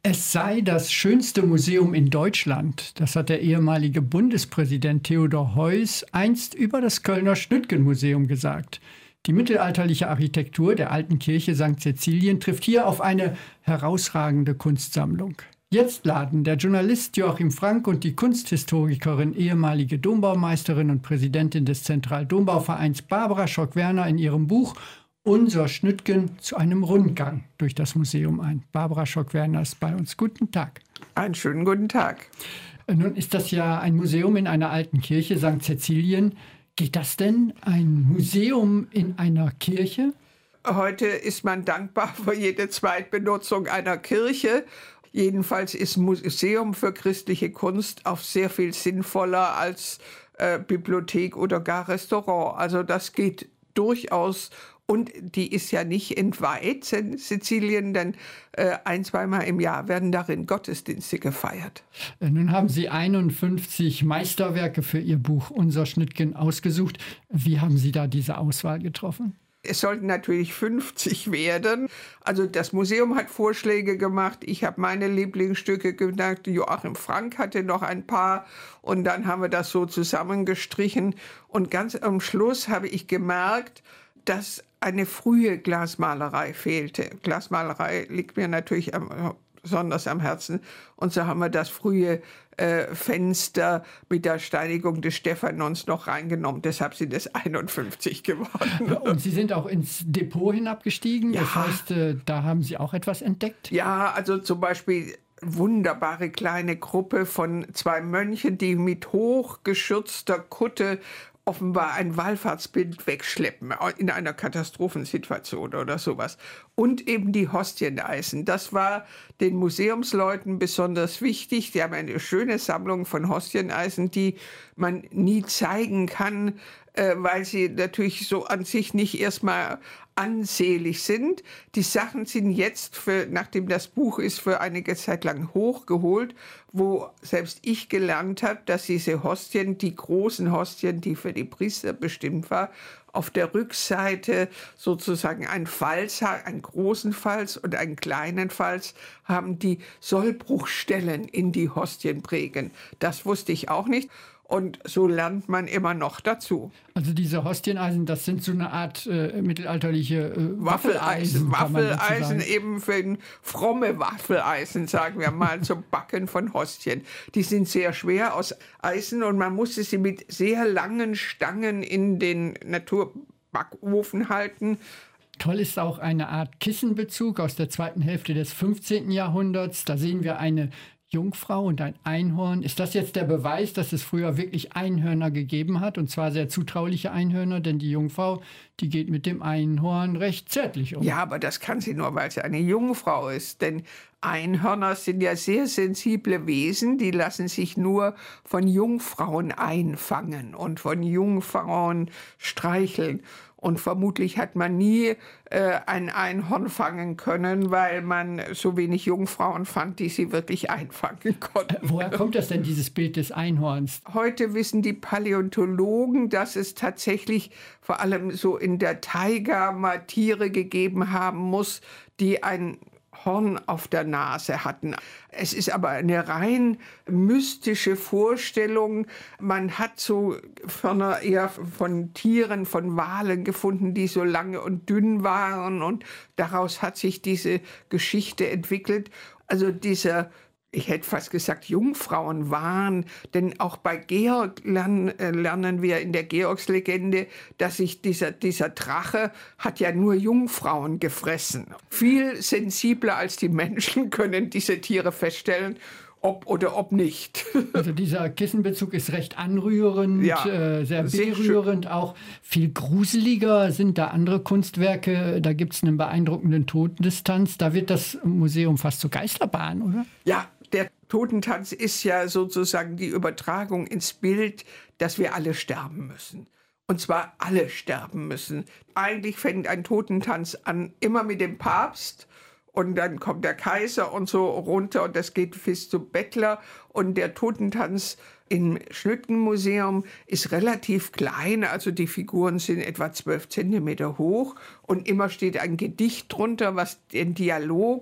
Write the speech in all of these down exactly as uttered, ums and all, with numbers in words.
Es sei das schönste Museum in Deutschland. Das hat der ehemalige Bundespräsident Theodor Heuss einst über das Kölner Schnüttgen-Museum gesagt. Die mittelalterliche Architektur der alten Kirche Sankt Cäcilien trifft hier auf eine herausragende Kunstsammlung. Jetzt laden der Journalist Joachim Frank und die Kunsthistorikerin, ehemalige Dombaumeisterin und Präsidentin des Zentraldombauvereins Barbara Schock-Werner in ihrem Buch Unser Schnüttgen zu einem Rundgang durch das Museum ein. Barbara Schock-Werner ist bei uns. Guten Tag. Einen schönen guten Tag. Nun ist das ja ein Museum in einer alten Kirche, Sankt Cäcilien. Geht das denn, ein Museum in einer Kirche? Heute ist man dankbar für jede Zweitbenutzung einer Kirche. Jedenfalls ist Museum für christliche Kunst auch sehr viel sinnvoller als äh, Bibliothek oder gar Restaurant. Also das geht durchaus. Und die ist ja nicht entweiht, Sizilien, denn äh, ein-, zweimal im Jahr werden darin Gottesdienste gefeiert. Nun haben Sie einundfünfzig Meisterwerke für Ihr Buch Unser Schnüttgen ausgesucht. Wie haben Sie da diese Auswahl getroffen? Es sollten natürlich fünfzig werden. Also das Museum hat Vorschläge gemacht. Ich habe meine Lieblingsstücke gedacht. Joachim Frank hatte noch ein paar. Und dann haben wir das so zusammengestrichen. Und ganz am Schluss habe ich gemerkt, dass eine frühe Glasmalerei fehlte. Glasmalerei liegt mir natürlich am, besonders am Herzen. Und so haben wir das frühe äh, Fenster mit der Steinigung des Stephanons noch reingenommen. Deshalb sind es einundfünfzig geworden. Und Sie sind auch ins Depot hinabgestiegen. Ja. Das heißt, äh, da haben Sie auch etwas entdeckt? Ja, also zum Beispiel wunderbare kleine Gruppe von zwei Mönchen, die mit hochgeschürzter Kutte offenbar ein Wallfahrtsbild wegschleppen in einer Katastrophensituation oder sowas. Und eben die Hostieneisen. Das war den Museumsleuten besonders wichtig. Die haben eine schöne Sammlung von Hostieneisen, die man nie zeigen kann, äh, weil sie natürlich so an sich nicht erstmal ansehlich sind. Die Sachen sind jetzt, für, nachdem das Buch ist, für einige Zeit lang hochgeholt, wo selbst ich gelernt habe, dass diese Hostien, die großen Hostien, die für die Priester bestimmt war, auf der Rückseite sozusagen einen Falz, einen großen Falz und einen kleinen Falz haben, die Sollbruchstellen in die Hostien prägen. Das wusste ich auch nicht. Und so lernt man immer noch dazu. Also diese Hostieneisen, das sind so eine Art äh, mittelalterliche äh, Waffeleisen. Waffeleisen, Waffeleisen eben für ein fromme Waffeleisen, sagen wir mal, zum Backen von Hostien. Die sind sehr schwer aus Eisen und man musste sie mit sehr langen Stangen in den Naturbackofen halten. Toll ist auch eine Art Kissenbezug aus der zweiten Hälfte des fünfzehnten Jahrhunderts. Da sehen wir eine Jungfrau und ein Einhorn. Ist das jetzt der Beweis, dass es früher wirklich Einhörner gegeben hat? Und zwar sehr zutrauliche Einhörner, denn die Jungfrau, die geht mit dem Einhorn recht zärtlich um. Ja, aber das kann sie nur, weil sie eine Jungfrau ist. Denn Einhörner sind ja sehr sensible Wesen, die lassen sich nur von Jungfrauen einfangen und von Jungfrauen streicheln. Und vermutlich hat man nie äh, ein Einhorn fangen können, weil man so wenig Jungfrauen fand, die sie wirklich einfangen konnten. Äh, woher kommt das denn, dieses Bild des Einhorns? Heute wissen die Paläontologen, dass es tatsächlich vor allem so in der Taiga mal Tiere gegeben haben muss, die ein Horn auf der Nase hatten. Es ist aber eine rein mystische Vorstellung. Man hat so Hörner eher von Tieren, von Walen gefunden, die so lange und dünn waren. Und daraus hat sich diese Geschichte entwickelt. Also dieser, ich hätte fast gesagt, Jungfrauenwahn. Denn auch bei Georg lernen, äh, lernen wir in der Georgslegende, dass sich dieser, dieser Drache hat ja nur Jungfrauen gefressen. Viel sensibler als die Menschen können diese Tiere feststellen, ob oder ob nicht. Also dieser Kissenbezug ist recht anrührend, ja, äh, sehr berührend, sehr auch viel gruseliger sind da andere Kunstwerke. Da gibt es einen beeindruckenden Totendistanz. Da wird das Museum fast zur Geisterbahn, oder? Ja, der Totentanz ist ja sozusagen die Übertragung ins Bild, dass wir alle sterben müssen. Und zwar alle sterben müssen. Eigentlich fängt ein Totentanz an immer mit dem Papst. Und dann kommt der Kaiser und so runter und das geht bis zum Bettler. Und der Totentanz im Schnüttgen-Museum ist relativ klein, also die Figuren sind etwa zwölf Zentimeter hoch und immer steht ein Gedicht drunter, was den Dialog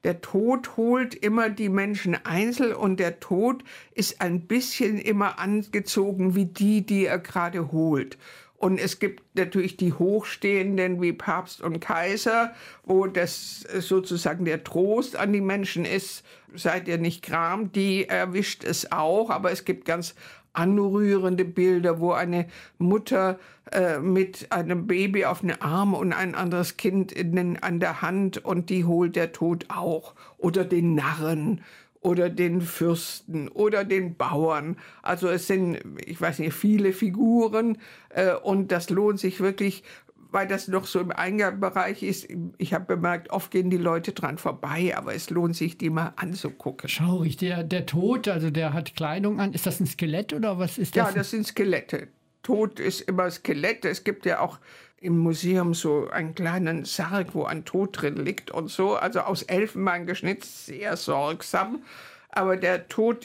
Der Tod holt immer die Menschen einzeln und der Tod ist ein bisschen immer angezogen wie die, die er gerade holt. Und es gibt natürlich die Hochstehenden wie Papst und Kaiser, wo das sozusagen der Trost an die Menschen ist, seid ihr nicht gram, die erwischt es auch. Aber es gibt ganz anrührende Bilder, wo eine Mutter äh, mit einem Baby auf den Arm und ein anderes Kind in den, an der Hand und die holt der Tod auch. Oder den Narren. Oder den Fürsten oder den Bauern. Also es sind, ich weiß nicht, viele Figuren äh, und das lohnt sich wirklich, weil das noch so im Eingangsbereich ist. Ich habe bemerkt, oft gehen die Leute dran vorbei, aber es lohnt sich, die mal anzugucken. Schaurig, der, der Tod, also der hat Kleidung an. Ist das ein Skelett oder was ist das? Ja, das sind Skelette. Tod ist immer Skelett. Es gibt ja auch im Museum so einen kleinen Sarg, wo ein Tod drin liegt und so. Also aus Elfenbein geschnitzt, sehr sorgsam. Aber der Tod,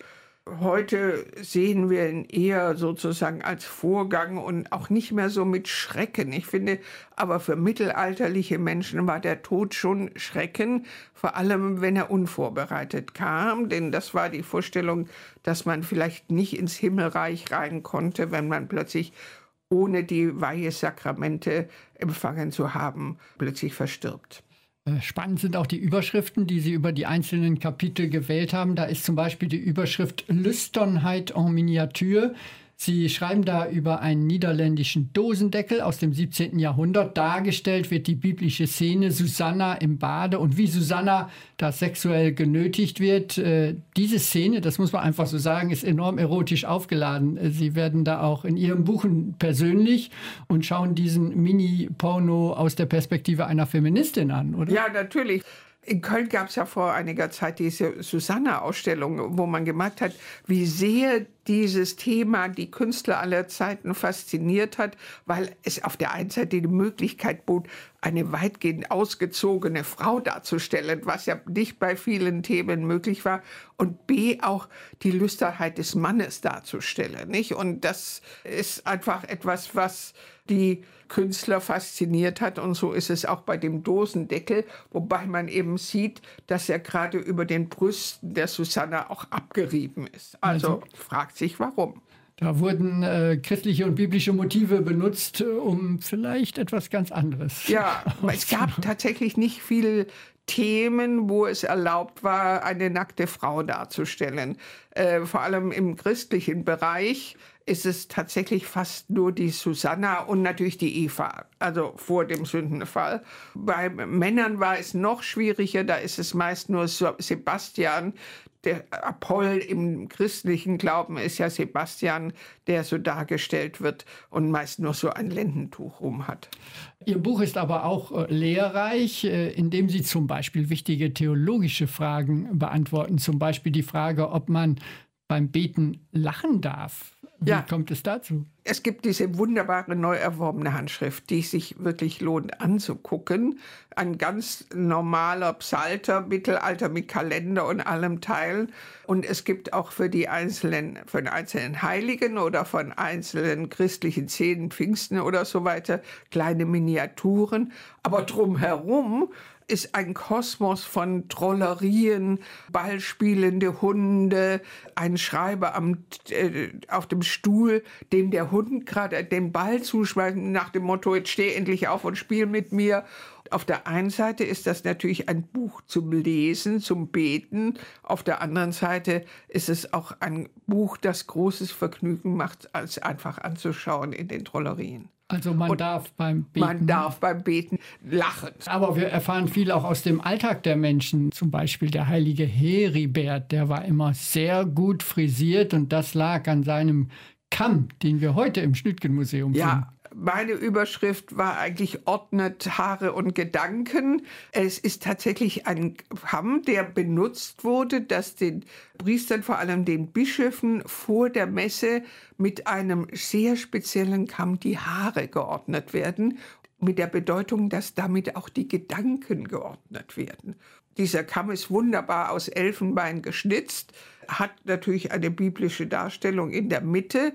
heute sehen wir ihn eher sozusagen als Vorgang und auch nicht mehr so mit Schrecken. Ich finde, aber für mittelalterliche Menschen war der Tod schon Schrecken, vor allem wenn er unvorbereitet kam. Denn das war die Vorstellung, dass man vielleicht nicht ins Himmelreich rein konnte, wenn man plötzlich ohne die Weihesakramente empfangen zu haben, plötzlich verstirbt. Spannend sind auch die Überschriften, die Sie über die einzelnen Kapitel gewählt haben. Da ist zum Beispiel die Überschrift Lüsternheit en Miniature. Sie schreiben da über einen niederländischen Dosendeckel aus dem siebzehnten Jahrhundert. Dargestellt wird die biblische Szene Susanna im Bade und wie Susanna da sexuell genötigt wird. Äh, diese Szene, das muss man einfach so sagen, ist enorm erotisch aufgeladen. Sie werden da auch in Ihrem Buch persönlich und schauen diesen Mini-Porno aus der Perspektive einer Feministin an, oder? Ja, natürlich. In Köln gab es ja vor einiger Zeit diese Susanna-Ausstellung, wo man gemerkt hat, wie sehr dieses Thema die Künstler aller Zeiten fasziniert hat, weil es auf der einen Seite die Möglichkeit bot, eine weitgehend ausgezogene Frau darzustellen, was ja nicht bei vielen Themen möglich war, und B, auch die Lüsternheit des Mannes darzustellen, nicht? Und das ist einfach etwas, was die Künstler fasziniert hat, und so ist es auch bei dem Dosendeckel, wobei man eben sieht, dass er gerade über den Brüsten der Susanna auch abgerieben ist. Also, also fragt sich, warum. Da wurden äh, christliche und biblische Motive benutzt, um vielleicht etwas ganz anderes. Ja, es gab tatsächlich nicht viele Themen, wo es erlaubt war, eine nackte Frau darzustellen. Äh, vor allem im christlichen Bereich ist es tatsächlich fast nur die Susanna und natürlich die Eva, also vor dem Sündenfall. Bei Männern war es noch schwieriger, da ist es meist nur Sebastian. Der Apoll im christlichen Glauben ist ja Sebastian, der so dargestellt wird und meist nur so ein Lendentuch rum hat. Ihr Buch ist aber auch äh, lehrreich, äh, indem Sie zum Beispiel wichtige theologische Fragen beantworten. Zum Beispiel die Frage, ob man beim Beten lachen darf. Wie ja. kommt es dazu? Es gibt diese wunderbare neu erworbene Handschrift, die sich wirklich lohnt anzugucken. Ein ganz normaler Psalter, Mittelalter mit Kalender und allem Teilen. Und es gibt auch für die einzelnen, für den einzelnen Heiligen oder von einzelnen christlichen Szenen, Pfingsten oder so weiter, kleine Miniaturen. Aber drumherum ist ein Kosmos von Trollerien, ballspielende Hunde, ein Schreiber am, äh, auf dem Stuhl, dem der Hund gerade den Ball zuschmeißt, nach dem Motto, jetzt steh endlich auf und spiel mit mir. Auf der einen Seite ist das natürlich ein Buch zum Lesen, zum Beten. Auf der anderen Seite ist es auch ein Buch, das großes Vergnügen macht, als einfach anzuschauen in den Trollerien. Also man und darf beim Beten... Man darf beim Beten lachen. Aber wir erfahren viel auch aus dem Alltag der Menschen. Zum Beispiel der heilige Heribert, der war immer sehr gut frisiert und das lag an seinem Kamm, den wir heute im Schnüttgen-Museum finden. Ja. Meine Überschrift war eigentlich Ordnet Haare und Gedanken. Es ist tatsächlich ein Kamm, der benutzt wurde, dass den Priestern, vor allem den Bischöfen, vor der Messe mit einem sehr speziellen Kamm die Haare geordnet werden, mit der Bedeutung, dass damit auch die Gedanken geordnet werden. Dieser Kamm ist wunderbar aus Elfenbein geschnitzt, hat natürlich eine biblische Darstellung in der Mitte,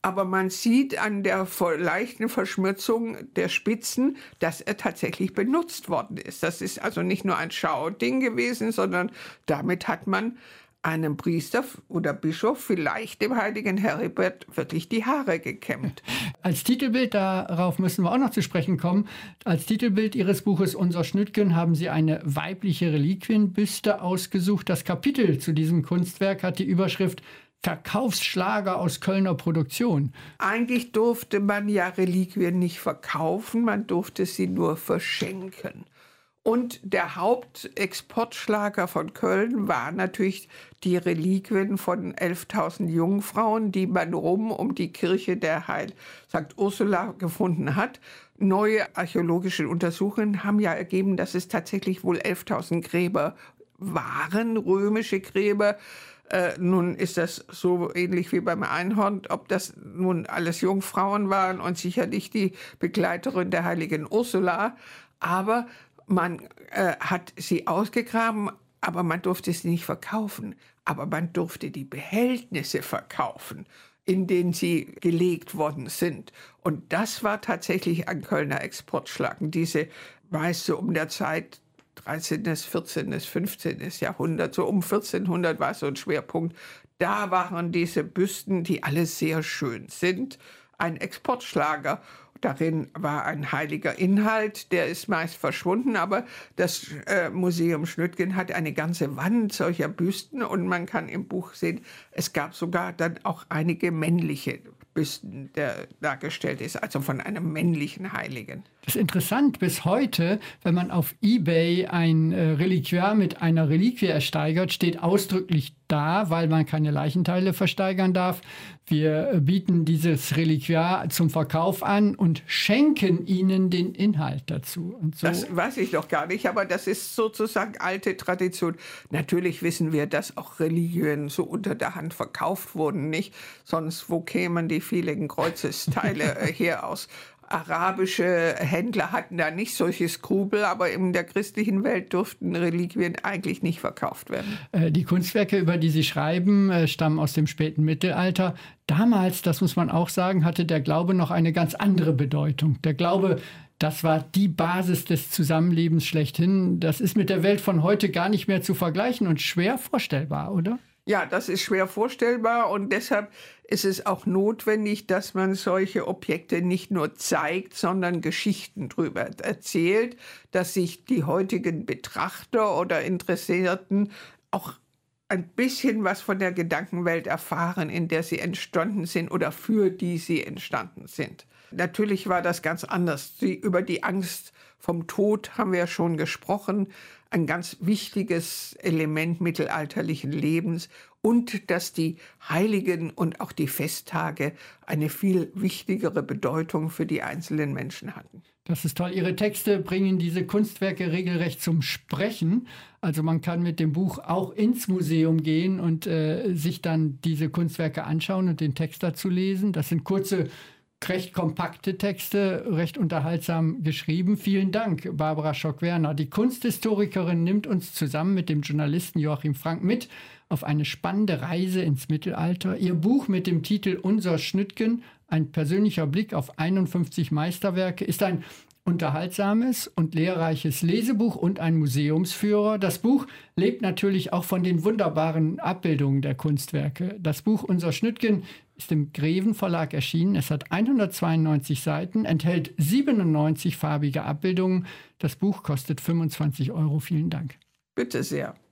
aber man sieht an der ver- leichten Verschmutzung der Spitzen, dass er tatsächlich benutzt worden ist. Das ist also nicht nur ein Schauding gewesen, sondern damit hat man einem Priester oder Bischof, vielleicht dem heiligen Heribert, wirklich die Haare gekämmt. Als Titelbild, darauf müssen wir auch noch zu sprechen kommen, als Titelbild Ihres Buches Unser Schnüttgen haben Sie eine weibliche Reliquienbüste ausgesucht. Das Kapitel zu diesem Kunstwerk hat die Überschrift Verkaufsschlager aus Kölner Produktion. Eigentlich durfte man ja Reliquien nicht verkaufen, man durfte sie nur verschenken. Und der Hauptexportschlager von Köln war natürlich die Reliquien von elftausend Jungfrauen, die man rum um die Kirche der Heil Sankt Ursula gefunden hat. Neue archäologische Untersuchungen haben ja ergeben, dass es tatsächlich wohl elftausend Gräber waren, römische Gräber. Äh, nun ist das so ähnlich wie beim Einhorn, ob das nun alles Jungfrauen waren und sicherlich die Begleiterin der heiligen Ursula. Aber man äh, hat sie ausgegraben, aber man durfte sie nicht verkaufen. Aber man durfte die Behältnisse verkaufen, in denen sie gelegt worden sind. Und das war tatsächlich ein Kölner Exportschlagen. Diese, weißt du, um der Zeit dreizehnten., vierzehnten., fünfzehnten. Jahrhundert, so um vierzehnhundert war so ein Schwerpunkt. Da waren diese Büsten, die alle sehr schön sind, ein Exportschlager. Darin war ein heiliger Inhalt, der ist meist verschwunden, aber das äh, Museum Schnüttgen hat eine ganze Wand solcher Büsten und man kann im Buch sehen, es gab sogar dann auch einige männliche Büsten, der dargestellt ist, also von einem männlichen Heiligen. Das ist interessant, bis heute, wenn man auf eBay ein äh, Reliquiar mit einer Reliquie ersteigert, steht ausdrücklich da, weil man keine Leichenteile versteigern darf. Wir äh, bieten dieses Reliquiar zum Verkauf an und schenken Ihnen den Inhalt dazu. Und so. Das weiß ich doch gar nicht, aber das ist sozusagen alte Tradition. Natürlich wissen wir, dass auch Religien so unter der Hand verkauft wurden, nicht? Sonst, wo kämen die vielen Kreuzesteile äh, her aus? Arabische Händler hatten da nicht solche Skrupel, aber in der christlichen Welt durften Reliquien eigentlich nicht verkauft werden. Die Kunstwerke, über die Sie schreiben, stammen aus dem späten Mittelalter. Damals, das muss man auch sagen, hatte der Glaube noch eine ganz andere Bedeutung. Der Glaube, das war die Basis des Zusammenlebens schlechthin. Das ist mit der Welt von heute gar nicht mehr zu vergleichen und schwer vorstellbar, oder? Ja, das ist schwer vorstellbar und deshalb ist es auch notwendig, dass man solche Objekte nicht nur zeigt, sondern Geschichten drüber erzählt, dass sich die heutigen Betrachter oder Interessierten auch ein bisschen was von der Gedankenwelt erfahren, in der sie entstanden sind oder für die sie entstanden sind. Natürlich war das ganz anders. Die, über die Angst vom Tod haben wir ja schon gesprochen. Ein ganz wichtiges Element mittelalterlichen Lebens und dass die Heiligen und auch die Festtage eine viel wichtigere Bedeutung für die einzelnen Menschen hatten. Das ist toll. Ihre Texte bringen diese Kunstwerke regelrecht zum Sprechen. Also man kann mit dem Buch auch ins Museum gehen und äh, sich dann diese Kunstwerke anschauen und den Text dazu lesen. Das sind kurze, recht kompakte Texte, recht unterhaltsam geschrieben. Vielen Dank, Barbara Schock-Werner. Die Kunsthistorikerin nimmt uns zusammen mit dem Journalisten Joachim Frank mit auf eine spannende Reise ins Mittelalter. Ihr Buch mit dem Titel Unser Schnüttgen, ein persönlicher Blick auf einundfünfzig Meisterwerke, ist ein unterhaltsames und lehrreiches Lesebuch und ein Museumsführer. Das Buch lebt natürlich auch von den wunderbaren Abbildungen der Kunstwerke. Das Buch Unser Schnüttgen ist im Greven Verlag erschienen. Es hat hundertzweiundneunzig Seiten, enthält siebenundneunzig farbige Abbildungen. Das Buch kostet fünfundzwanzig Euro. Vielen Dank. Bitte sehr.